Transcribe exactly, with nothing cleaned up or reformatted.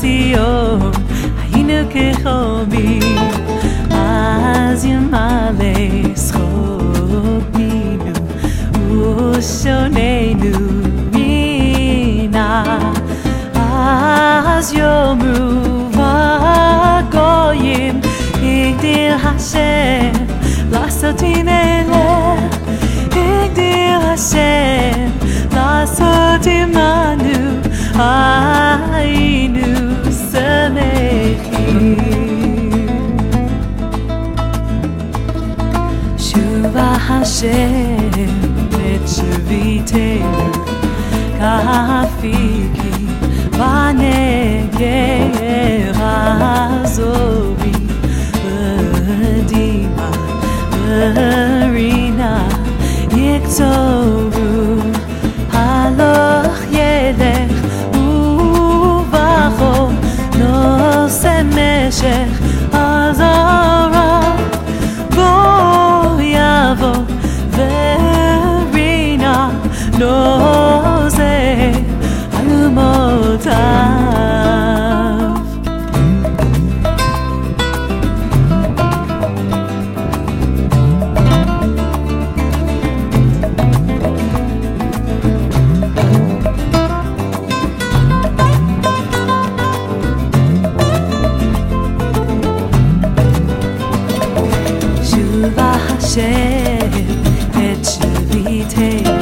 ציון היינו כחומים, אז ימלא זכותנו ושוננו מינה. אז יאמרו הגויים הגדיל השם לעשות עמנו, הגדיל השם לעשות עמנו, היינו שמחים. שובה השם את שביתנו כאפיקים בנגב הזורי בדימה ברינה יקצורו הלוך ילך ובחור נושא משך הזרה בוא יבוא ורינה נושא אלומותיו. שובה השם את שביתנו